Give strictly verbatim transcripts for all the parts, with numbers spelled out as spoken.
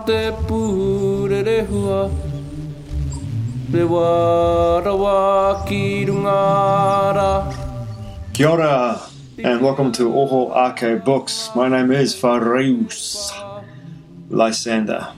te pūrere hua Te warawa ki rungara. Kia ora, and welcome to Oho Ake Books. My name is Fareus Lysander.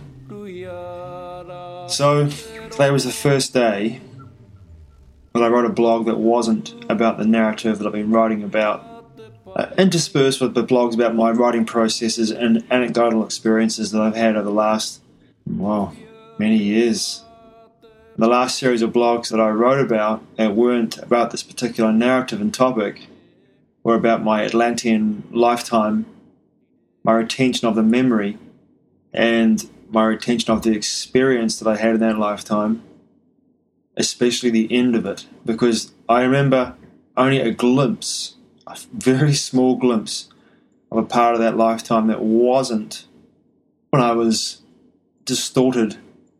So, today was the first day that I wrote a blog that wasn't about the narrative that I've been writing about, uh, interspersed with the blogs about my writing processes and anecdotal experiences that I've had over the last, well, many years. The last series of blogs that I wrote about that weren't about this particular narrative and topic were about my Atlantean lifetime, my retention of the memory, and my retention of the experience that I had in that lifetime, especially the end of it, because I remember only a glimpse, a very small glimpse of a part of that lifetime that wasn't when I was distorted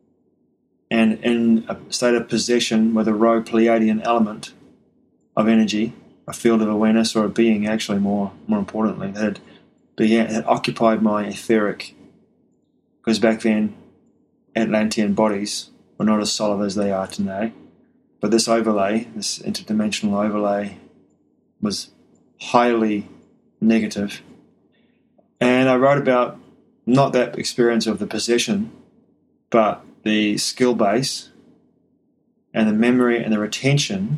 and in a state of possession with a rogue Pleiadian element of energy, a field of awareness, or a being, actually, more more importantly, that had, began, had occupied my etheric. Because back then, Atlantean bodies were not as solid as they are today. But this overlay, this interdimensional overlay, was highly negative. And I wrote about not that experience of the possession, but the skill base and the memory and the retention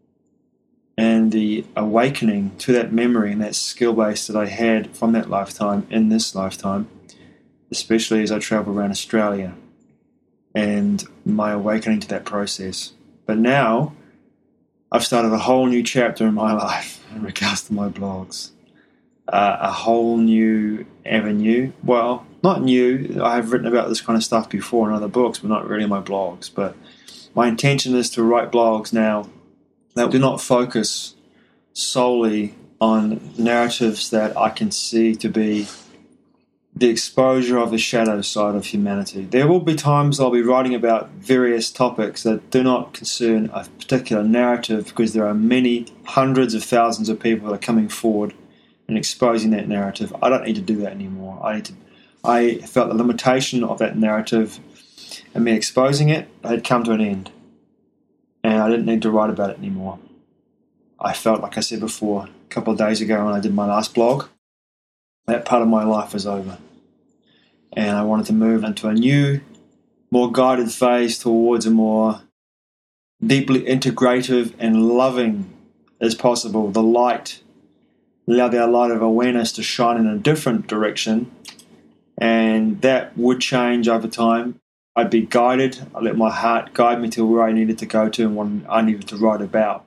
and the awakening to that memory and that skill base that I had from that lifetime in this lifetime, especially as I travel around Australia, and my awakening to that process. But now I've started a whole new chapter in my life in regards to my blogs. Uh, a whole new avenue. Well, not new. I have written about this kind of stuff before in other books, but not really in my blogs. But my intention is to write blogs now that do not focus solely on narratives that I can see to be the exposure of the shadow side of humanity. There will be times I'll be writing about various topics that do not concern a particular narrative, because there are many hundreds of thousands of people that are coming forward and exposing that narrative. I don't need to do that anymore. I need to. I felt the limitation of that narrative and me exposing it had come to an end, and I didn't need to write about it anymore. I felt, like I said before, a couple of days ago when I did my last blog, that part of my life was over, and I wanted to move into a new, more guided phase towards a more deeply integrative and loving as possible. The light, allow the light of awareness to shine in a different direction, and that would change over time. I'd be guided. I let my heart guide me to where I needed to go to and what I needed to write about.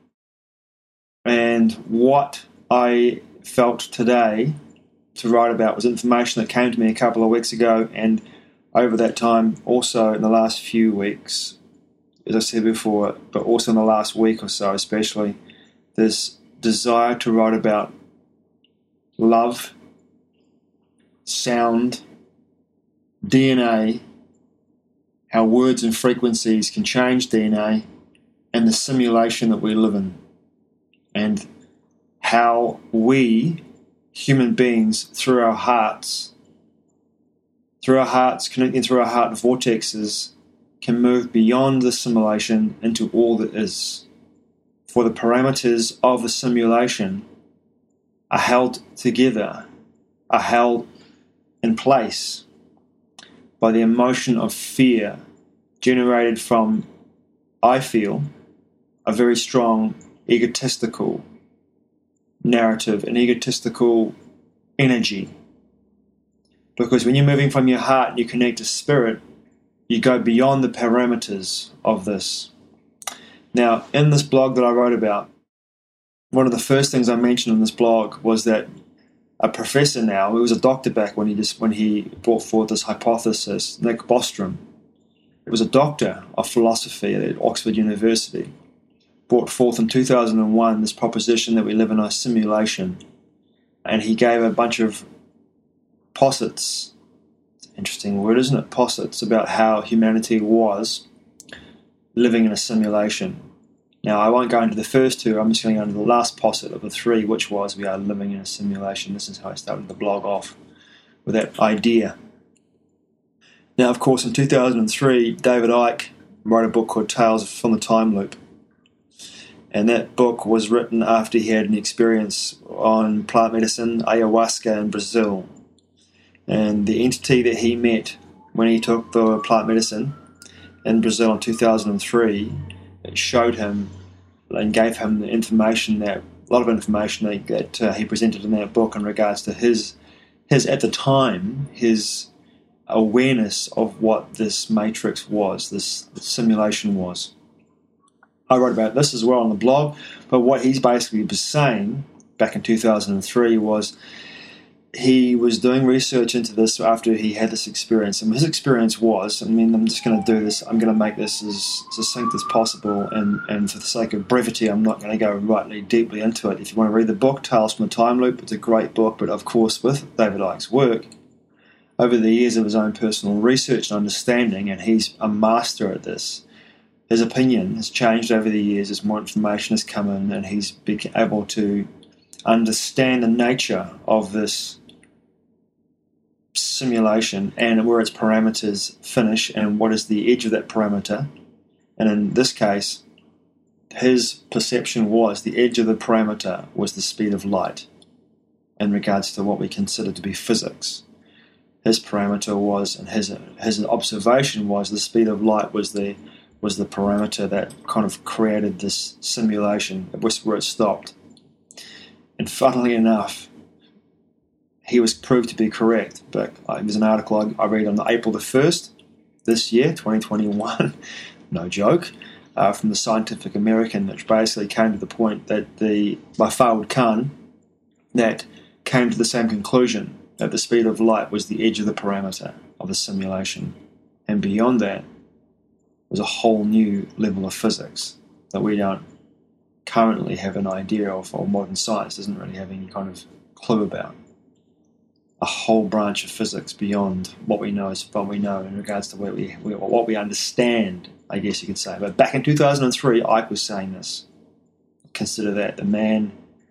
And what I felt today to write about was information that came to me a couple of weeks ago, and over that time, also in the last few weeks, as I said before, but also in the last week or so especially, this desire to write about love, sound, D N A, how words and frequencies can change D N A, and the simulation that we live in, and how we, human beings, through our hearts, through our hearts, connecting through our heart vortexes, can move beyond the simulation into all that is. For the parameters of the simulation are held together, are held in place by the emotion of fear generated from, I feel, a very strong egotistical narrative, an egotistical energy. Because when you're moving from your heart and you connect to spirit, you go beyond the parameters of this. Now, in this blog that I wrote about, one of the first things I mentioned in this blog was that a professor now, who was a doctor back when he just when he brought forth this hypothesis, Nick Bostrom, he was a doctor of philosophy at Oxford University, brought forth in two thousand one this proposition that we live in a simulation, and he gave a bunch of posits. It's an interesting word, isn't it? Posits, about how humanity was living in a simulation. Now, I won't go into the first two. I'm just going to go into the last posit of the three, which was we are living in a simulation. This is how I started the blog off, with that idea. Now, of course, in two thousand three, David Icke wrote a book called Tales from the Time Loop. And that book was written after he had an experience on plant medicine, ayahuasca in Brazil. And the entity that he met when he took the plant medicine in Brazil in two thousand three, it showed him and gave him the information that, a lot of information that, that uh, he presented in that book in regards to his, his at the time, his awareness of what this matrix was, this simulation was. I wrote about this as well on the blog, but what he's basically was saying back in two thousand three was he was doing research into this after he had this experience. And his experience was, I mean, I'm just going to do this, I'm going to make this as succinct as possible, and, and for the sake of brevity, I'm not going to go rightly deeply into it. If you want to read the book, Tales from the Time Loop, it's a great book, but of course with David Icke's work, over the years of his own personal research and understanding, and he's a master at this, his opinion has changed over the years as more information has come in, and he's been able to understand the nature of this simulation and where its parameters finish and what is the edge of that parameter. And in this case, his perception was the edge of the parameter was the speed of light in regards to what we consider to be physics. His parameter was, and his his observation was, the speed of light was the was the parameter that kind of created this simulation. It was where it stopped. And funnily enough, he was proved to be correct. But uh, there's an article I, I read on April the first this year, twenty twenty-one, no joke, uh, from the Scientific American, which basically came to the point that the, by Fawad Khan, that came to the same conclusion, that the speed of light was the edge of the parameter of the simulation. And beyond that was a whole new level of physics that we don't currently have an idea of, or modern science doesn't really have any kind of clue about. A whole branch of physics beyond what we know is what we know in regards to what we, what we understand, I guess you could say. But back in two thousand three, Icke was saying this. Consider that the man,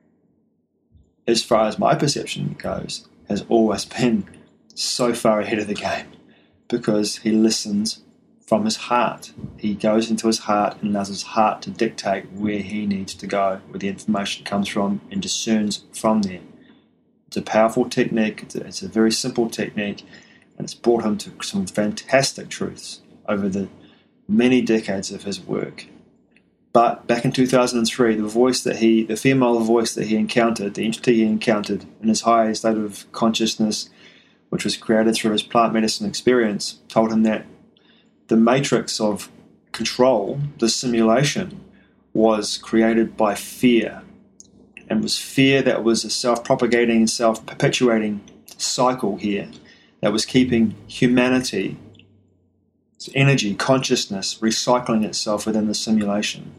as far as my perception goes, has always been so far ahead of the game because he listens from his heart. He goes into his heart and allows his heart to dictate where he needs to go, where the information comes from, and discerns from there. It's a powerful technique, it's a, it's a very simple technique, and it's brought him to some fantastic truths over the many decades of his work. But back in two thousand three, the voice that he, the female voice that he encountered, the entity he encountered in his higher state of consciousness, which was created through his plant medicine experience, told him that the matrix of control, the simulation, was created by fear. And was fear that was a self-propagating and self-perpetuating cycle here that was keeping humanity, its energy, consciousness, recycling itself within the simulation.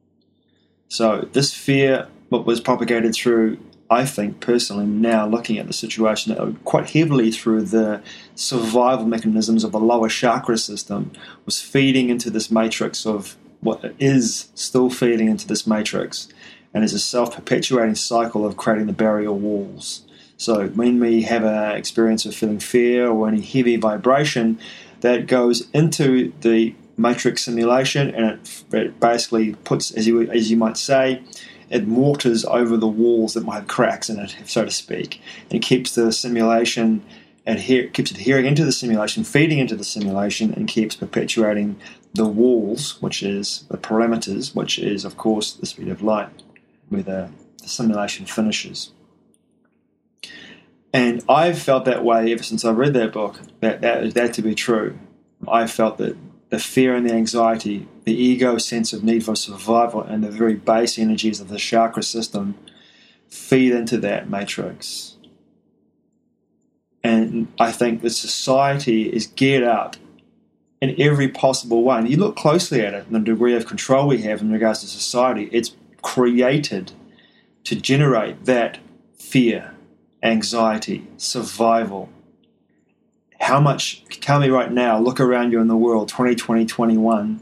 So this fear, what was propagated through, I think personally now looking at the situation quite heavily through the survival mechanisms of the lower chakra system, was feeding into this matrix of what is still feeding into this matrix, and is a self-perpetuating cycle of creating the barrier walls. So when we have an experience of feeling fear or any heavy vibration, that goes into the matrix simulation, and it, it basically puts, as you as you might say, it mortars over the walls that might have cracks in it, so to speak, and keeps the simulation, adhere, keeps adhering into the simulation, feeding into the simulation, and keeps perpetuating the walls, which is the parameters, which is, of course, the speed of light, where the, the simulation finishes. And I've felt that way ever since I read that book, that that, that to be true. I felt that the fear and the anxiety, the ego sense of need for survival, and the very base energies of the chakra system feed into that matrix. And I think the society is geared up in every possible way. And you look closely at it and the degree of control we have in regards to society, it's created to generate that fear, anxiety, survival. How much, tell me right now, look around you in the world, twenty twenty, twenty-one,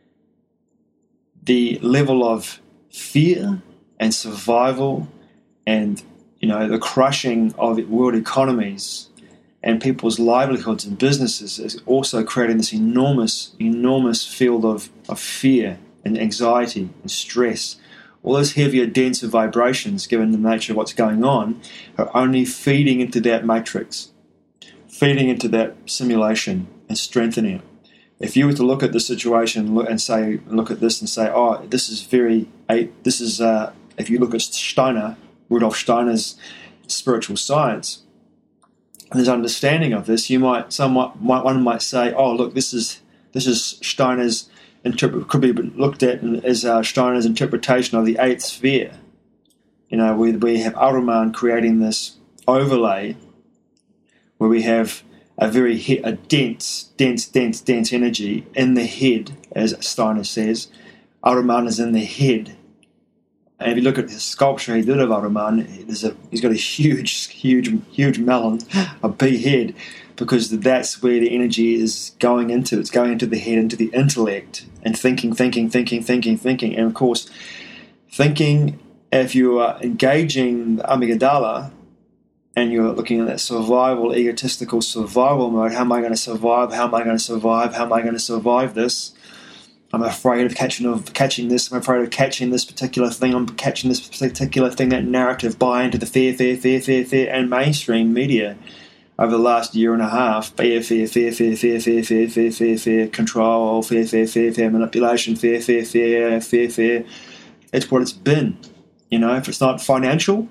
the level of fear and survival and, you know, the crushing of world economies and people's livelihoods and businesses is also creating this enormous, enormous field of, of fear and anxiety and stress. All those heavier, denser vibrations, given the nature of what's going on, are only feeding into that matrix, feeding into that simulation and strengthening it. If you were to look at the situation and say, look at this and say, oh, this is very, this is, uh, if you look at Steiner, Rudolf Steiner's spiritual science, and there's understanding of this, you might, somewhat, might, one might say, oh, look, this is this is Steiner's interpret could be looked at as uh, Steiner's interpretation of the eighth sphere. You know, we we have Ahriman creating this overlay where we have a very he- a dense, dense, dense, dense energy in the head, as Steiner says. Ahriman is in the head. And if you look at the sculpture he did of Ahriman, there's a, he's got a huge, huge, huge melon, a big head, because that's where the energy is going into. It's going into the head, into the intellect, and thinking, thinking, thinking, thinking, thinking. And of course, thinking, if you are engaging the amygdala and you're looking at that survival, egotistical survival mode, how am I going to survive? How am I going to survive? How am I going to survive this? I'm afraid of catching of catching this. I'm afraid of catching this particular thing. I'm catching this particular thing. That narrative, buy into the fear, fear, fear, fear, fear, and mainstream media over the last year and a half. Fear, fear, fear, fear, fear, fear, fear, fear, fear, fear, control, fear, fear, fear, fear, manipulation, fear, fear, fear, fear, fear. It's what it's been. You know, if it's not financial,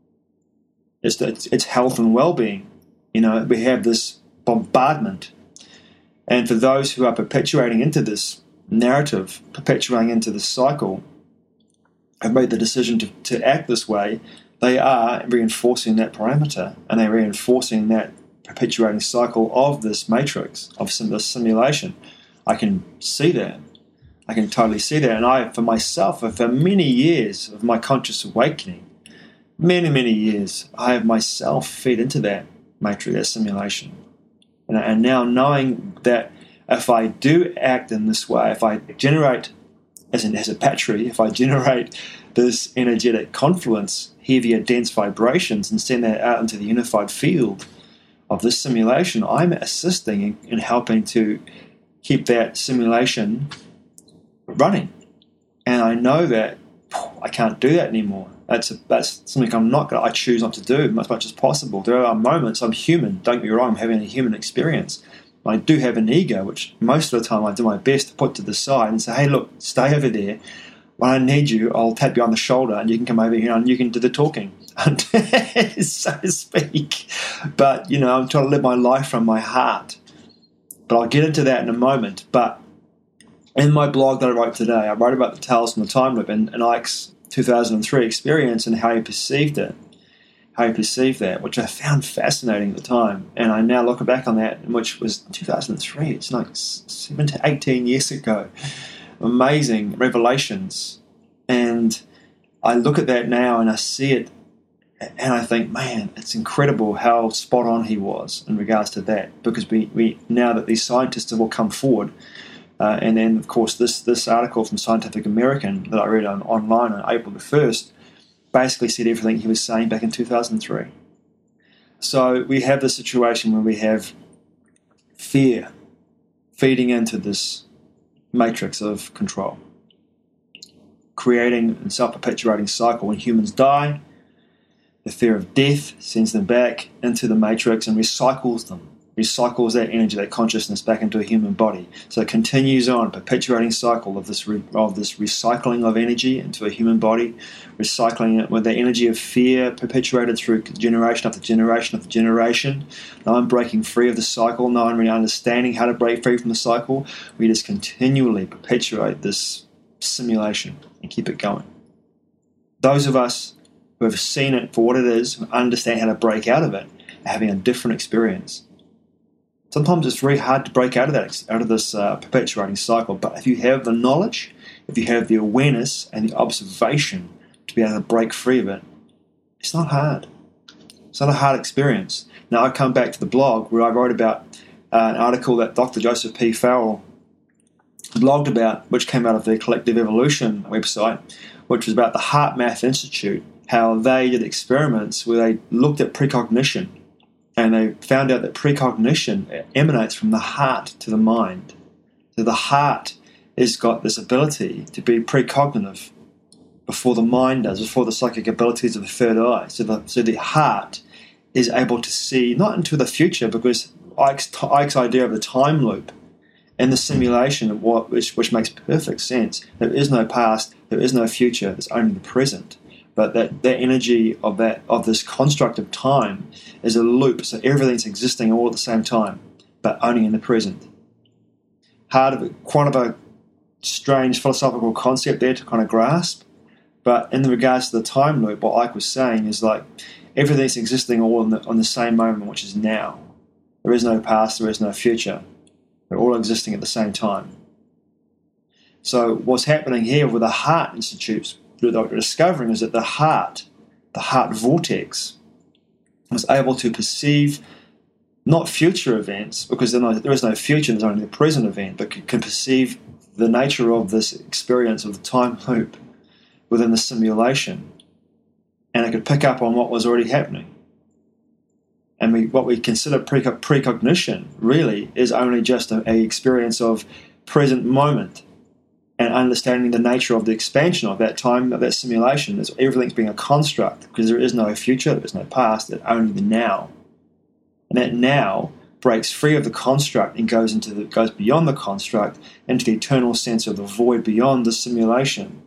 it's it's, it's health and well-being. You know, we have this bombardment, and for those who are perpetuating into this narrative, perpetuating into the cycle, have made the decision to, to act this way, they are reinforcing that parameter, and they're reinforcing that perpetuating cycle of this matrix, of sim- this simulation. I can see that. I can totally see that. And I, for myself, for many years of my conscious awakening, many, many years, I have myself fed into that matrix, that simulation. And, and now knowing that if I do act in this way, if I generate, as in as a battery, if I generate this energetic confluence, heavier, dense vibrations, and send that out into the unified field of this simulation, I'm assisting in, in helping to keep that simulation running. And I know that I can't do that anymore. That's a, that's something I'm not going. I choose not to do as much as possible. There are moments I'm human. Don't get me wrong. I'm having a human experience. I do have an ego, which most of the time I do my best to put to the side and say, hey, look, stay over there. When I need you, I'll tap you on the shoulder and you can come over here and you can do the talking, so to speak. But, you know, I'm trying to live my life from my heart. But I'll get into that in a moment. But in my blog that I wrote today, I wrote about the Tales from the Time Loop and, and Ike's two thousand three experience and how he perceived it. How he perceived that, which I found fascinating at the time. And I now look back on that, which was two thousand three. It's like seventeen, eighteen years ago. Amazing revelations. And I look at that now and I see it and I think, man, it's incredible how spot on he was in regards to that. Because we, we now that these scientists have all come forward, uh, and then, of course, this, this article from Scientific American that I read on, online on April the first, basically said everything he was saying back in two thousand three. So we have the situation where we have fear feeding into this matrix of control, creating a self-perpetuating cycle. When humans die, the fear of death sends them back into the matrix and recycles them, recycles that energy, that consciousness back into a human body. So it continues on, a perpetuating cycle of this re- of this recycling of energy into a human body, recycling it with the energy of fear perpetuated through generation after generation after generation. No one breaking free of the cycle, no one really understanding how to break free from the cycle. We just continually perpetuate this simulation and keep it going. Those of us who have seen it for what it is, who understand how to break out of it, are having a different experience. Sometimes it's very hard to break out of that, out of this uh, perpetuating cycle. But if you have the knowledge, if you have the awareness and the observation to be able to break free of it, it's not hard. It's not a hard experience. Now I come back to the blog where I wrote about uh, an article that Doctor Joseph P. Farrell blogged about, which came out of the Collective Evolution website, which was about the HeartMath Institute, how they did experiments where they looked at precognition. And they found out that precognition emanates from the heart to the mind. So the heart has got this ability to be precognitive before the mind does, before the psychic abilities of the third eye. So the, so the heart is able to see not into the future, because Ike's, Ike's idea of the time loop and the simulation of what, which, which makes perfect sense. There is no past, there is no future, there's only the present. But that, that energy of that of this construct of time is a loop, so everything's existing all at the same time, but only in the present. Hard of it, quite of a strange philosophical concept there to kind of grasp, but in regards to the time loop, what Ike was saying is like everything's existing all in the, on the same moment, which is now. There is no past, there is no future. They're all existing at the same time. So what's happening here with the Heart Institutes, what they're discovering is that the heart, the heart vortex, was able to perceive not future events, because there is no future, there's only the present event, but can perceive the nature of this experience of the time loop within the simulation. And it could pick up on what was already happening. And we, what we consider pre- precognition really is only just a, a experience of present moment and understanding the nature of the expansion of that time, of that simulation. Is everything's being a construct, because there is no future, there is no past, there's only the now. And that now breaks free of the construct and goes into the goes beyond the construct into the eternal sense of the void beyond the simulation.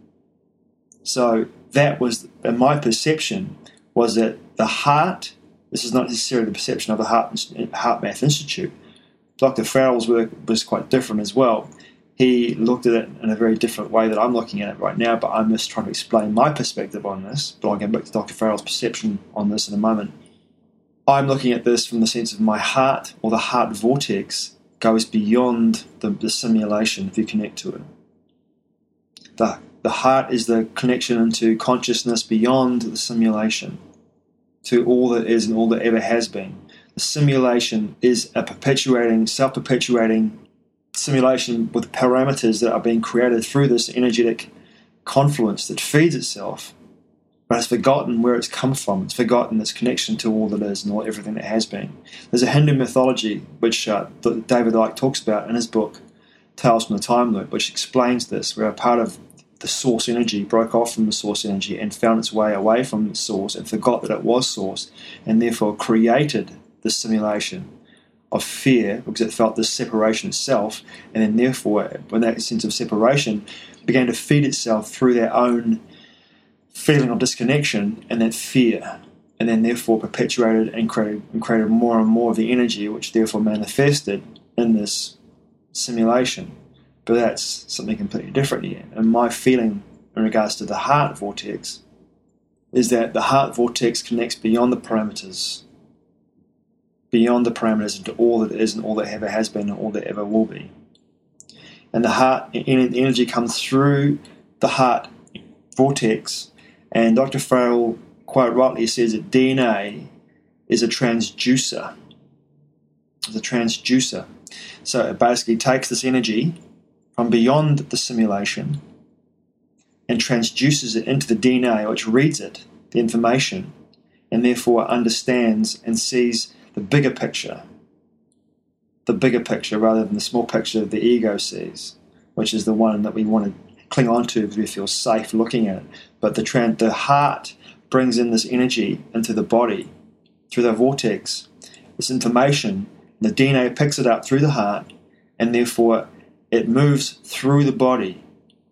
So that was, and my perception was that the heart, this is not necessarily the perception of the Heart, Heart Math Institute. Doctor Farrell's work was quite different as well. He looked at it in a very different way that I'm looking at it right now, but I'm just trying to explain my perspective on this. But I'll get back to Doctor Farrell's perception on this in a moment. I'm looking at this from the sense of my heart, or the heart vortex, goes beyond the, the simulation if you connect to it. The, the heart is the connection into consciousness beyond the simulation, to all that is and all that ever has been. The simulation is a perpetuating, self-perpetuating simulation with parameters that are being created through this energetic confluence that feeds itself, but it's forgotten where it's come from. It's forgotten its connection to all that is and all everything that has been. There's a Hindu mythology which uh, David Icke talks about in his book Tales from the Time Loop, which explains this, where a part of the source energy broke off from the source energy and found its way away from the source and forgot that it was source, and therefore created this simulation of fear because it felt this separation itself, and then therefore when that sense of separation began to feed itself through their own feeling of disconnection and that fear, and then therefore perpetuated and created, and created more and more of the energy, which therefore manifested in this simulation. But that's something completely different here. And my feeling in regards to the heart vortex is that the heart vortex connects beyond the parameters, beyond the parameters into all that is and all that ever has been and all that ever will be. And the heart energy comes through the heart vortex, and Doctor Farrell quite rightly says that D N A is a transducer. It's a transducer. So it basically takes this energy from beyond the simulation and transduces it into the D N A, which reads it, the information, and therefore understands and sees the bigger picture, the bigger picture rather than the small picture that the ego sees, which is the one that we want to cling on to because we feel safe looking at it. But the, trans- the heart brings in this energy into the body through the vortex, this information, the D N A picks it up through the heart, and therefore it moves through the body.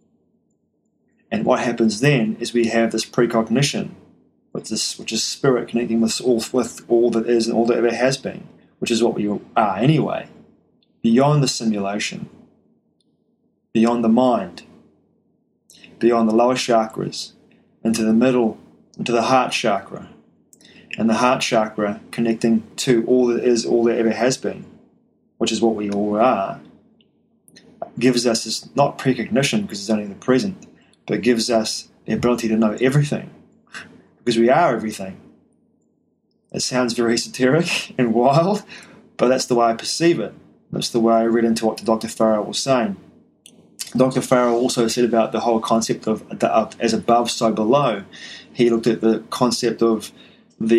And what happens then is we have this precognition, which is, which is spirit connecting with all, with all that is and all that ever has been, which is what we are anyway, beyond the simulation, beyond the mind, beyond the lower chakras, into the middle, into the heart chakra. And the heart chakra connecting to all that is, all that ever has been, which is what we all are, gives us this, not precognition because it's only the present, but gives us the ability to know everything, because we are everything. It sounds very esoteric and wild, but that's the way I perceive it. That's the way I read into what Doctor Farrell was saying. Doctor Farrell also said about the whole concept of, of as above, so below. He looked at the concept of the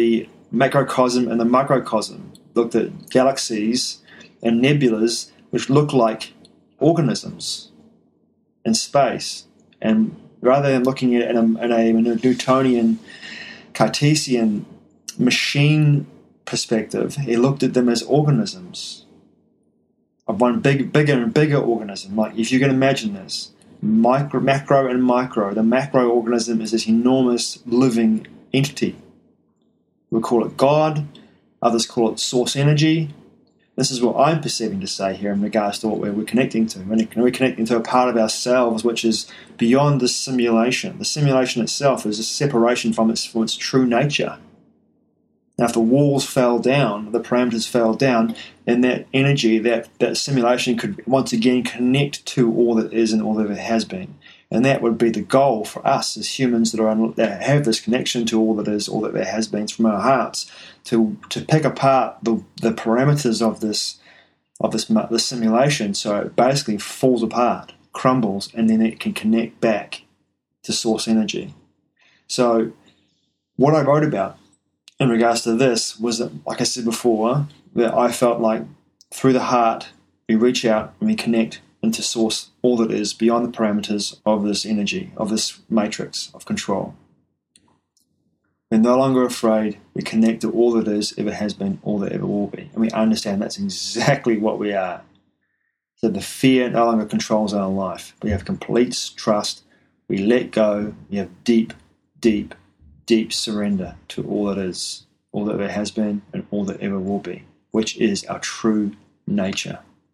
macrocosm and the microcosm, looked at galaxies and nebulas which look like organisms in space. And rather than looking at it in a, in a, in a Newtonian, Cartesian machine perspective, he looked at them as organisms of one big, bigger and bigger organism. Like, if you can imagine this, micro, macro and micro, the macro organism is this enormous living entity. We call it God, others call it source energy. This is what I'm perceiving to say here in regards to what we're, we're connecting to. We're connecting to a part of ourselves which is beyond the simulation. The simulation itself is a separation from its, from its true nature. Now, if the walls fell down, the parameters fell down, then that energy, that, that simulation could once again connect to all that is and all that it has been. And that would be the goal for us as humans that are that have this connection to all that is, all that there has been from our hearts, to to pick apart the, the parameters of this of this this simulation, so it basically falls apart, crumbles, and then it can connect back to source energy. So, what I wrote about in regards to this was that, like I said before, that I felt like through the heart we reach out and we connect into source, all that is beyond the parameters of this energy, of this matrix of control. We're no longer afraid. We connect to all that is, ever has been, all that ever will be. And we understand that's exactly what we are. So the fear no longer controls our life. We have complete trust. We let go. We have deep, deep, deep surrender to all that is, all that there has been, and all that ever will be, which is our true nature.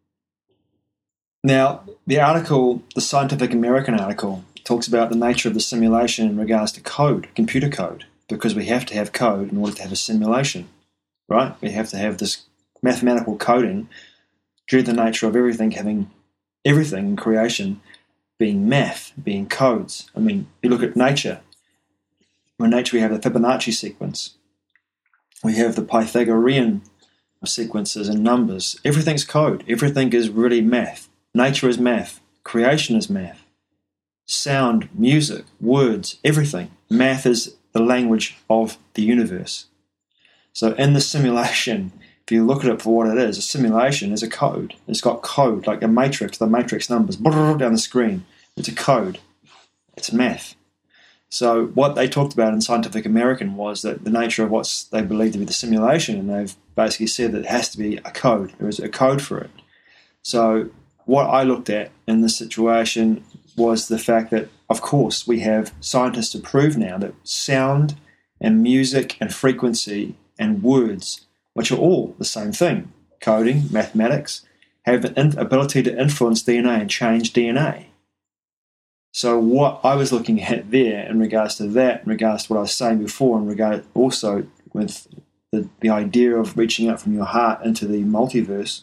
Now, the article, the Scientific American article, talks about the nature of the simulation in regards to code, computer code, because we have to have code in order to have a simulation, right? We have to have this mathematical coding due to the nature of everything having everything in creation being math, being codes. I mean, you look at nature. In nature, we have the Fibonacci sequence. We have the Pythagorean sequences and numbers. Everything's code. Everything is really math. Nature is math. Creation is math. Sound, music, words, everything. Math is the language of the universe. So in the simulation, if you look at it for what it is, a simulation is a code. It's got code, like a matrix, the matrix numbers, down the screen. It's a code. It's math. So what they talked about in Scientific American was that the nature of what they believe to be the simulation, and they've basically said that it has to be a code. There is a code for it. So what I looked at in this situation was the fact that, of course, we have scientists to prove now that sound and music and frequency and words, which are all the same thing, coding, mathematics, have the ability to influence D N A and change D N A. So what I was looking at there in regards to that, in regards to what I was saying before, in regard also with the, the idea of reaching out from your heart into the multiverse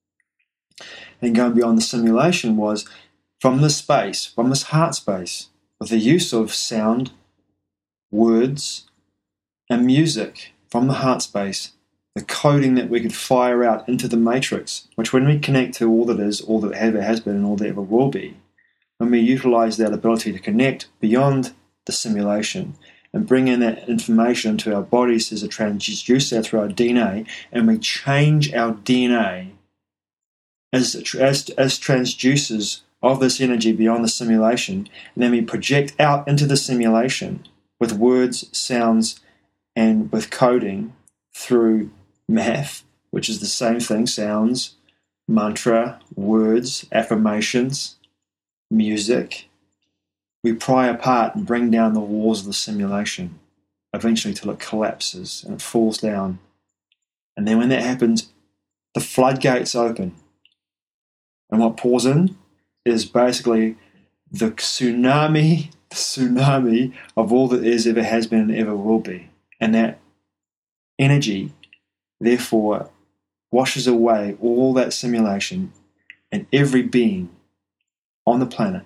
and going beyond the simulation, was from this space, from this heart space, with the use of sound, words, and music from the heart space, the coding that we could fire out into the matrix, which when we connect to all that is, all that ever has been, and all that ever will be, when we utilize that ability to connect beyond the simulation and bring in that information into our bodies as a transducer through our D N A, and we change our D N A as, as, as transducers of this energy beyond the simulation, and then we project out into the simulation with words, sounds, and with coding through math, which is the same thing, sounds, mantra, words, affirmations, music. We pry apart and bring down the walls of the simulation, eventually till it collapses and it falls down. And then when that happens, the floodgates open. And what pours in is basically the tsunami, the tsunami of all that is, ever has been, and ever will be. And that energy, therefore, washes away all that simulation, and every being on the planet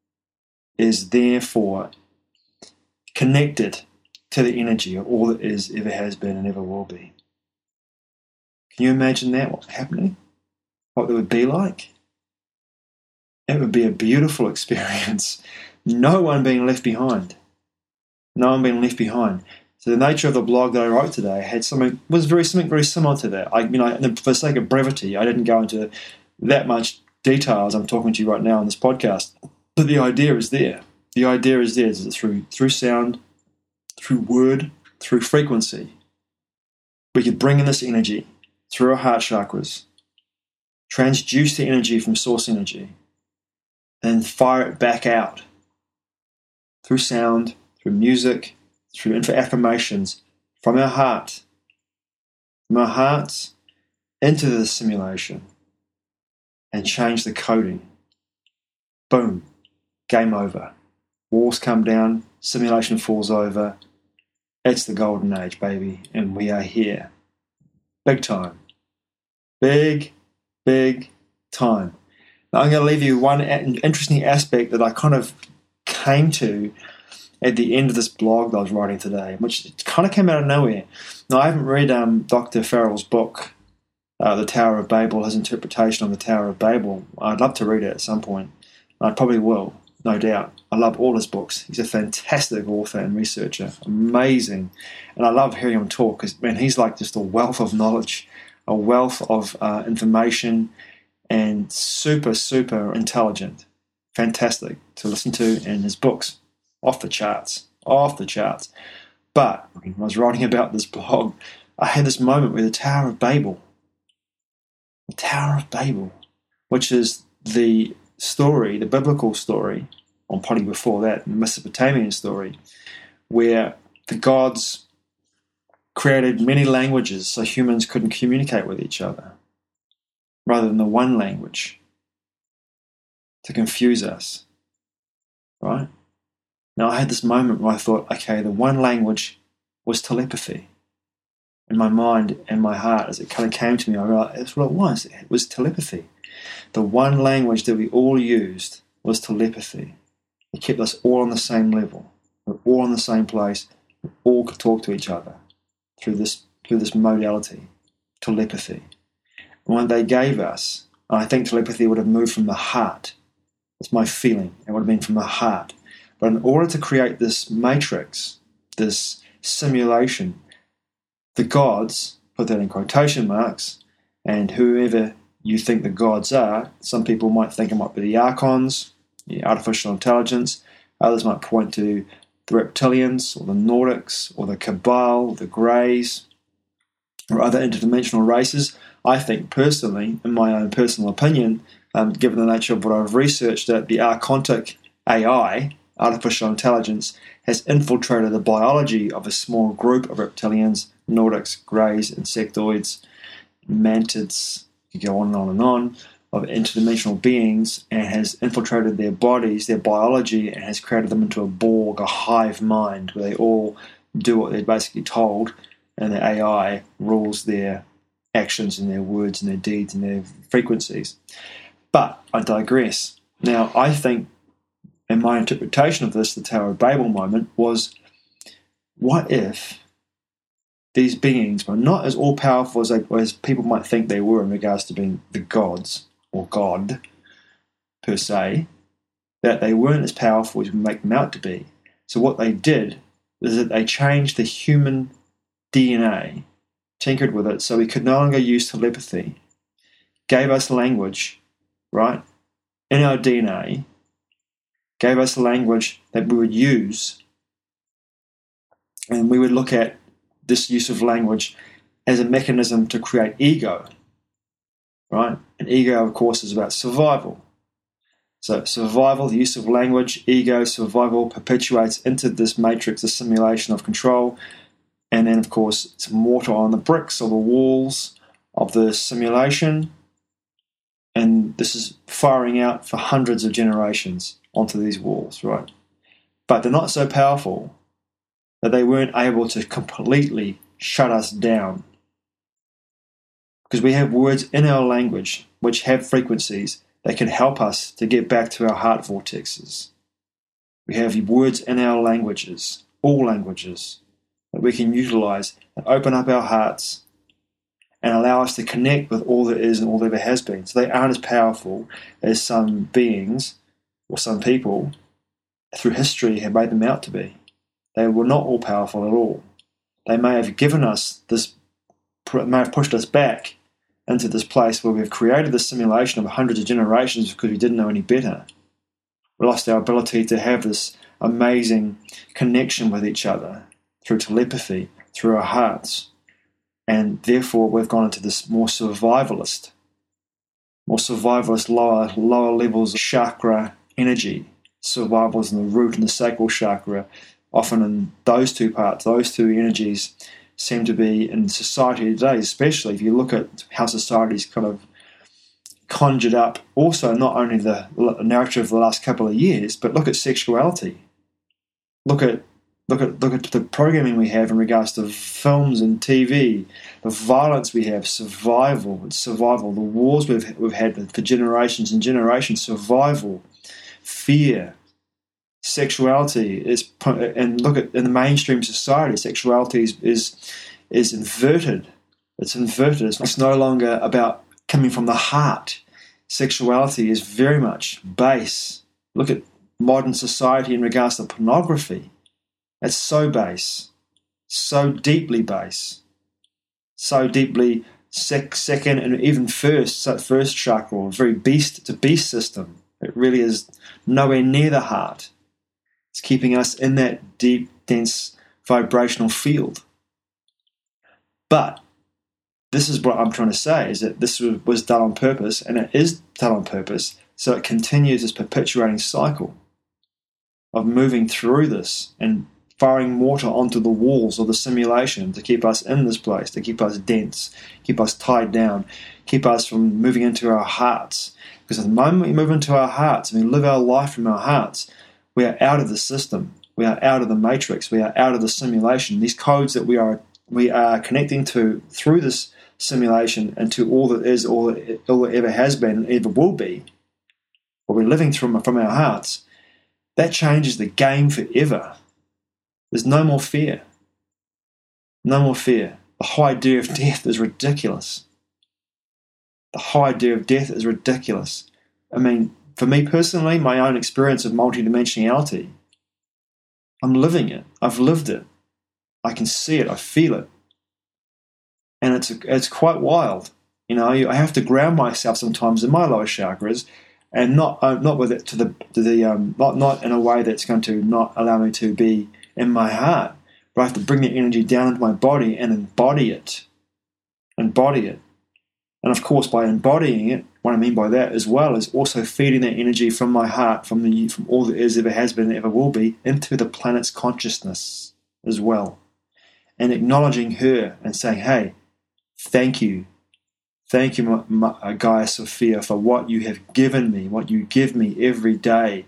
is therefore connected to the energy of all that is, ever has been, and ever will be. Can you imagine that, what's happening? What it would be like? It would be a beautiful experience. No one being left behind. No one being left behind. So the nature of the blog that I wrote today had something was very something very similar to that. I you know, for the sake of brevity, I didn't go into that much detail as I'm talking to you right now on this podcast. But the idea is there. The idea is there is that through through sound, through word, through frequency, we could bring in this energy through our heart chakras, transduce the energy from source energy, and fire it back out through sound, through music, through affirmations from our heart, from our hearts into the simulation, and change the coding. Boom, game over. Walls come down, simulation falls over. It's the golden age, baby, and we are here. Big time. Big, big time. Now, I'm going to leave you one interesting aspect that I kind of came to at the end of this blog that I was writing today, which kind of came out of nowhere. Now, I haven't read um, Doctor Farrell's book, uh, The Tower of Babel, his interpretation of the Tower of Babel. I'd love to read it at some point. I probably will, no doubt. I love all his books. He's a fantastic author and researcher. Amazing. And I love hearing him talk because, man, he's like just a wealth of knowledge, a wealth of uh, information, and super, super intelligent. Fantastic to listen to, and his books, off the charts, off the charts. But when I was writing about this blog, I had this moment with the Tower of Babel. The Tower of Babel, which is the story, the biblical story, or probably before that, the Mesopotamian story, where the gods created many languages so humans couldn't communicate with each other, rather than the one language to confuse us, right? Now, I had this moment where I thought, okay, the one language was telepathy. In my mind and my heart, as it kind of came to me, I realized that's what it was. It was telepathy. The one language that we all used was telepathy. It kept us all on the same level. We're all in the same place. We all could talk to each other through this through this modality, telepathy. And what they gave us, and I think telepathy would have moved from the heart. That's my feeling. It would have been from the heart. But in order to create this matrix, this simulation, the gods, put that in quotation marks, and whoever you think the gods are, some people might think it might be the archons, the artificial intelligence, others might point to the reptilians, or the Nordics, or the Cabal, or the Greys, or other interdimensional races. I think personally, in my own personal opinion, um, given the nature of what I've researched, that the Archontic A I, artificial intelligence, has infiltrated the biology of a small group of reptilians, Nordics, Greys, insectoids, mantids, you go on and on and on, of interdimensional beings, and has infiltrated their bodies, their biology, and has created them into a Borg, a hive mind, where they all do what they're basically told, and the A I rules their actions and their words and their deeds and their frequencies. But I digress. Now, I think, and my interpretation of this, the Tower of Babel moment, was, what if these beings were not as all-powerful as, they, as people might think they were in regards to being the gods, or God, per se, that they weren't as powerful as we make them out to be. So what they did is that they changed the human D N A, tinkered with it, so we could no longer use telepathy, gave us language, right, in our D N A, gave us language that we would use, and we would look at this use of language as a mechanism to create ego, right? And ego, of course, is about survival. So survival, the use of language, ego, survival perpetuates into this matrix, a simulation of control, and then, of course, it's mortar on the bricks or the walls of the simulation, and this is firing out for hundreds of generations onto these walls, right? But they're not so powerful that they weren't able to completely shut us down, because we have words in our language which have frequencies that can help us to get back to our heart vortexes. We have words in our languages, all languages, that we can utilize and open up our hearts and allow us to connect with all that is and all that ever has been. So they aren't as powerful as some beings or some people through history have made them out to be. They were not all powerful at all. they may have given us this, may have pushed us back into this place where we've created this simulation of hundreds of generations because we didn't know any better. We lost our ability to have this amazing connection with each other through telepathy, through our hearts. And therefore, we've gone into this more survivalist, more survivalist, lower, lower levels of chakra energy. Survivals in the root and the sacral chakra. Often in those two parts, those two energies seem to be in society today, especially if you look at how society's kind of conjured up also not only the narrative of the last couple of years, but look at sexuality. Look at look at look at the programming we have in regards to films and T V, the violence we have, survival, it's survival, the wars we've we've had for generations and generations, survival, fear, sexuality is, and look at in the mainstream society, sexuality is is, is inverted. It's inverted. It's no longer about coming from the heart. Sexuality is very much base. Look at modern society in regards to pornography. It's so base, so deeply base, so deeply sec- second and even first, first chakra, very beast to beast system. It really is nowhere near the heart. It's keeping us in that deep, dense vibrational field. But this is what I'm trying to say, is that this was done on purpose, and it is done on purpose, so it continues this perpetuating cycle of moving through this and firing water onto the walls of the simulation to keep us in this place, to keep us dense, keep us tied down, keep us from moving into our hearts. Because at the moment we move into our hearts and we live our life from our hearts, we are out of the system. We are out of the matrix. We are out of the simulation. These codes that we are we are connecting to through this simulation and to all that is, all that, all that ever has been, and ever will be, what we're living from from our hearts, that changes the game forever. There's no more fear. No more fear. The whole idea of death is ridiculous. The whole idea of death is ridiculous. I mean, for me personally, my own experience of multidimensionality, I'm living it. I've lived it. I can see it. I feel it. And it's it's quite wild. You know, I have to ground myself sometimes in my lower chakras, and not uh, not with it to the to the um, not not in a way that's going to not allow me to be in my heart, but I have to bring the energy down into my body and embody it, embody it. And of course, by embodying it, what I mean by that as well is also feeding that energy from my heart, from the from all that is, ever has been, and ever will be, into the planet's consciousness as well, and acknowledging her and saying, "Hey, thank you, thank you, my, my, Gaia Sophia, for what you have given me, what you give me every day.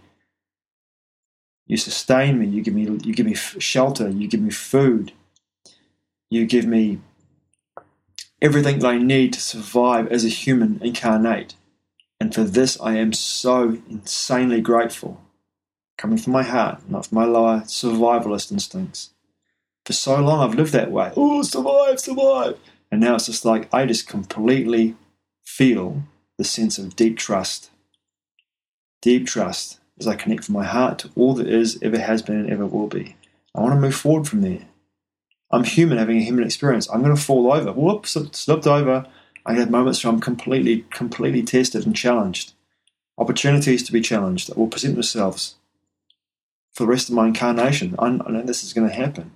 You sustain me. You give me. You give me shelter. You give me food. You give me everything that I need to survive as a human incarnate. And for this, I am so insanely grateful. Coming from my heart, not from my lower survivalist instincts. For so long, I've lived that way. Oh, survive, survive. And now it's just like I just completely feel the sense of deep trust. Deep trust. As I connect from my heart to all that is, ever has been, and ever will be. I want to move forward from there. I'm human, having a human experience. I'm going to fall over. Whoops, slipped over. I have moments where I'm completely, completely tested and challenged. Opportunities to be challenged that will present themselves for the rest of my incarnation. I know this is going to happen.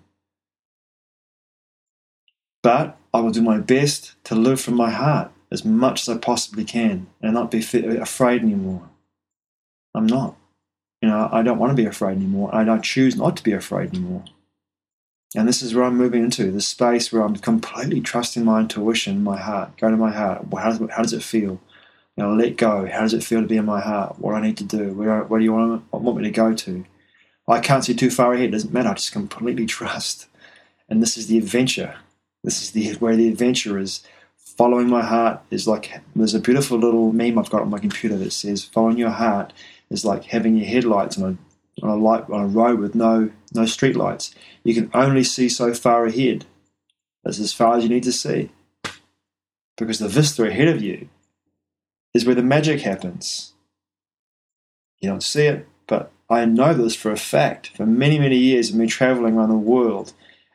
But I will do my best to live from my heart as much as I possibly can and not be afraid anymore. I'm not. You know, I don't want to be afraid anymore. I don't choose not to be afraid anymore. And this is where I'm moving into, this space where I'm completely trusting my intuition, my heart. Go to my heart. How does, how does it feel? You know, let go. How does it feel to be in my heart? What do I need to do? Where, where do you want, want me to go to? I can't see too far ahead. It doesn't matter. I just completely trust. And this is the adventure. This is the where the adventure is. Following my heart is like, there's a beautiful little meme I've got on my computer that says, following your heart is like having your headlights on a, on a light on a road with no no street lights. You can only see so far ahead. That's as far as you need to see. Because the vista ahead of you is where the magic happens. You don't see it, but I know this for a fact. For many, many years of me traveling around the world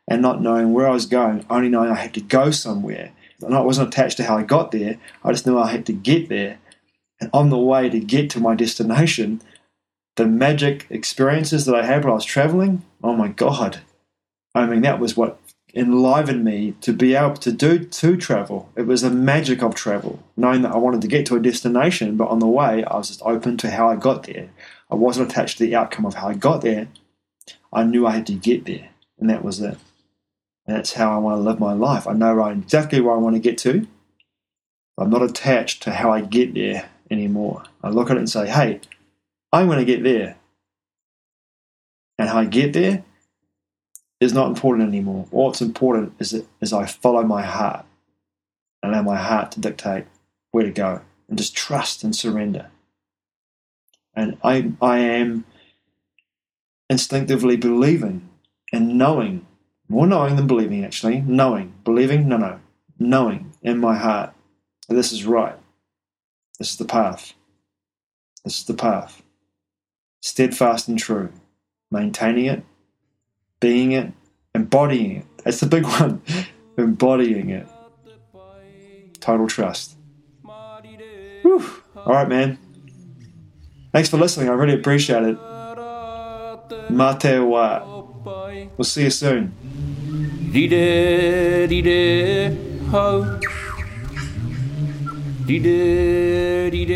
and not knowing where I was going, only knowing I had to go somewhere. And I wasn't attached to how I got there. I just knew I had to get there. And on the way to get to my destination, the magic experiences that I had when I was traveling, oh my God. I mean, that was what enlivened me to be able to do to travel. It was the magic of travel, knowing that I wanted to get to a destination, but on the way, I was just open to how I got there. I wasn't attached to the outcome of how I got there. I knew I had to get there, and that was it. And that's how I want to live my life. I know right exactly where I want to get to. I'm not attached to how I get there anymore. I look at it and say, hey, I'm going to get there. And how I get there is not important anymore. All that's important is that is I follow my heart and allow my heart to dictate where to go and just trust and surrender. And I I am instinctively believing and knowing, more knowing than believing actually, knowing, believing, no, no, knowing in my heart that this is right. This is the path. This is the path. Steadfast and true. Maintaining it, being it, embodying it. That's the big one. Embodying it. Total trust. Whew. All right, man. Thanks for listening. I really appreciate it. Mā te wā. We'll see you soon. Ride, ride, ho. Ride, ride.